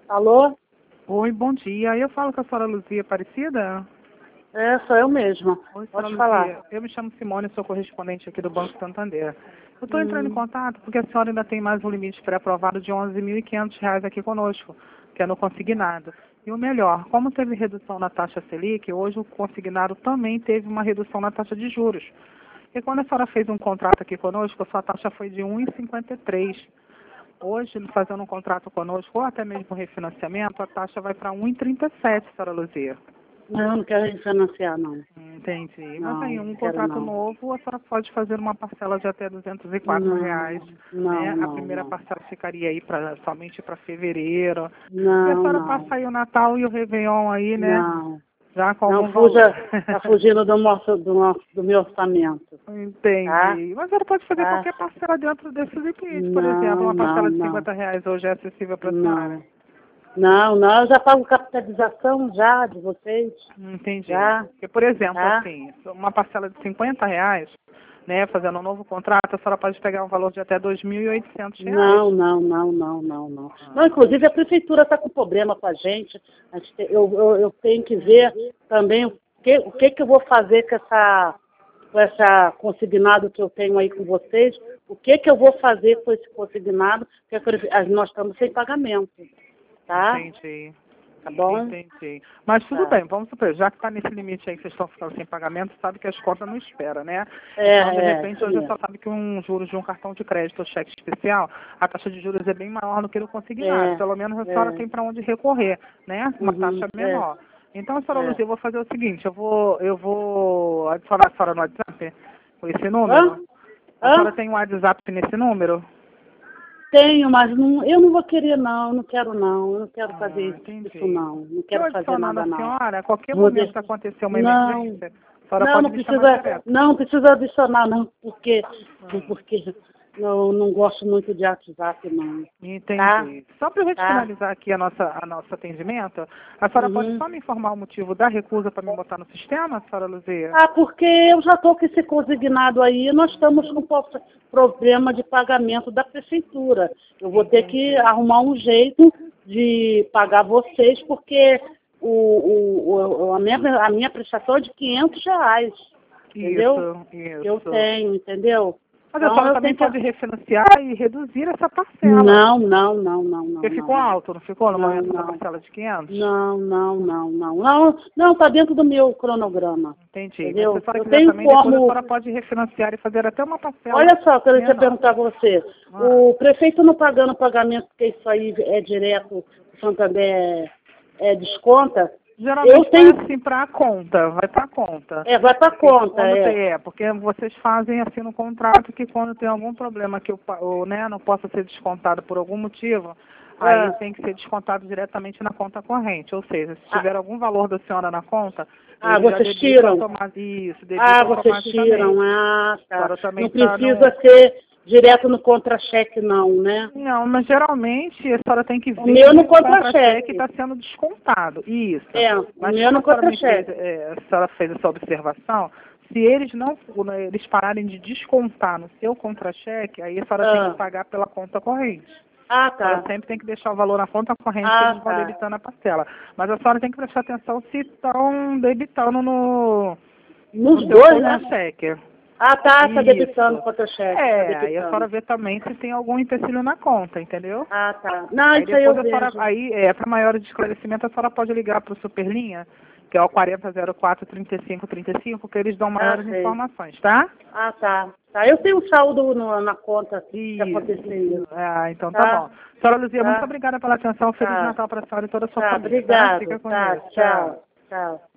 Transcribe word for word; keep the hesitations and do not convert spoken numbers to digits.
Alô? Oi, bom dia. Eu falo com a senhora Luzia Aparecida? É, sou eu mesma. Oi, senhora Pode Luzia. falar. Eu me chamo Simone, sou correspondente aqui do Banco Santander. Eu estou entrando em Hum, contato porque a senhora ainda tem mais um limite pré-aprovado de onze mil e quinhentos reais aqui conosco, que é no consignado. E o melhor, como teve redução na taxa Selic, hoje o consignado também teve uma redução na taxa de juros. E quando a senhora fez um contrato aqui conosco, a sua taxa foi de um vírgula cinquenta e três. Hoje, fazendo um contrato conosco, ou até mesmo refinanciamento, a taxa vai para um vírgula trinta e sete, senhora Luzia. não, não quero refinanciar, não. Entendi. Mas Não, aí, não um quero contrato não. novo, a senhora pode fazer uma parcela de até duzentos e quatro reais. Não, Né? não, A não, primeira não. parcela ficaria aí pra, somente para fevereiro. E a Não, senhora não. passa aí o Natal e o Réveillon aí, né? Não. Já com Não algum valor. fuja, tá fugindo do, nosso, do, nosso, do meu orçamento. Tá? Entendi. Mas a senhora pode fazer Tá? qualquer parcela dentro desse limite, por exemplo. Não, Uma não, parcela de não. cinquenta reais hoje é acessível para a senhora? Não. Não, não, eu já pago capitalização já de vocês. Entendi. Já, Porque, por exemplo, tá? assim, uma parcela de cinquenta reais, né, fazendo um novo contrato, a senhora pode pegar um valor de até dois mil e oitocentos reais. Não, não, não, não, não, não. Não, inclusive a prefeitura está com problema com a gente. A gente tem- eu, eu, eu tenho que ver também o que, o que, que eu vou fazer com essa, com essa consignado que eu tenho aí com vocês. O que, que eu vou fazer com esse consignado, que a prefe- ah, nós estamos sem pagamento. Tá? Entendi. Tá bom? Entendi. Mas tudo Tá. bem, vamos supor, já que está nesse limite aí que vocês estão ficando sem pagamento, sabe que as contas não esperam, né? É, Então, de é, repente, isso hoje mesmo. você sabe que um juros de um cartão de crédito ou cheque especial, a taxa de juros é bem maior do que no consignado. É, Pelo menos a senhora é. tem para onde recorrer, né? Uma Uhum, taxa é, menor. Então, senhora é. Luzia, eu vou fazer o seguinte, eu vou, eu vou adicionar a senhora no WhatsApp com esse Hã? número. A Hã? senhora tem um WhatsApp nesse número? Tenho, mas não, eu não vou querer não, eu não quero não, eu não quero fazer Ah, isso, isso entendi. não, não Eu quero fazer adicionando nada a não. senhora, a qualquer Vou momento de... que acontecer uma Não, emergência, a senhora não, pode não me chamar precisa, direto. não precisa adicionar não, porque, porque eu não gosto muito de WhatsApp não, tá? Entendi. Só para a gente Tá? finalizar aqui a nossa, a nosso atendimento, a senhora pode Uhum. só me informar o motivo da recusa para me botar no sistema, senhora Luzia? Ah, porque eu já estou com esse consignado aí, nós estamos com po- problema de pagamento da prefeitura. Eu vou ter que arrumar um jeito de pagar vocês, porque o, o, o- a, minha, a minha prestação é de quinhentos reais, entendeu? Isso, isso. Eu tenho, entendeu? Mas a Então senhora eu também tenho que... pode refinanciar e reduzir essa parcela. Não, não, não, não, não, Porque não, ficou não. alto, não ficou no Não, momento da não. parcela de quinhentos? Não, não, não, não. Não, não, está dentro do meu cronograma. Entendi. Entendeu? Mas se a senhora Eu quiser tenho também, depois a como... senhora pode refinanciar e fazer até uma parcela Olha só, eu queria menor. perguntar para você. Ah. O prefeito não pagando pagamento, porque isso aí é direto, o Santander é, é desconta. Geralmente Eu tenho... vai assim para a conta, vai para a conta. É, vai para Porque conta, quando tem, é. é, porque vocês fazem assim no contrato que quando tem algum problema que o, pa- o né, não possa ser descontado por algum motivo, aí Ah, tem que ser descontado diretamente na conta corrente. Ou seja, se ah, tiver algum valor da senhora na conta, ah, ele já vocês debita tiram? automaticamente. Isso, debita Ah, vocês tiram. automaticamente. Ah, A tá. senhora também Não está precisa no... ser direto no contra-cheque, não, né? Não, mas geralmente a senhora tem que O ver meu se no o contra-cheque contra-cheque. está sendo descontado. Isso. É, o Mas meu como no a senhora me fez, contra-cheque. é, a senhora fez essa observação, se eles não né, eles pararem de descontar no seu contra-cheque, aí a senhora tem Ah, que pagar pela conta corrente. ah, A senhora tá. sempre tem que deixar o valor na conta corrente que Ah, eles vão tá. debitando a parcela. Mas a senhora tem que prestar atenção se estão debitando no, no Nos seu dois, né? contra-cheque. Ah, tá, tá debitando Isso. contra-cheque, tá É, aí a senhora debitando. vê também se tem algum empecilho na conta, entendeu? Ah, tá. Não, Aí isso aí eu depois a senhora, vejo. aí, é, para maior esclarecimento, a senhora pode ligar para o Superlinha, que é o quarenta zero quatro, trinta e cinco trinta e cinco, que eles dão Ah, maiores sei. informações, tá? Ah, tá. Tá, eu tenho um saldo no- na conta que Isso. aconteceu isso. Ah, então tá Tá? bom. Senhora Luzia, muito Tá? obrigada pela atenção. Feliz Tá. Natal para a senhora e toda a sua Tá, família, tá? obrigado. Fica com Tá, Deus. Tchau. tchau. Tchau.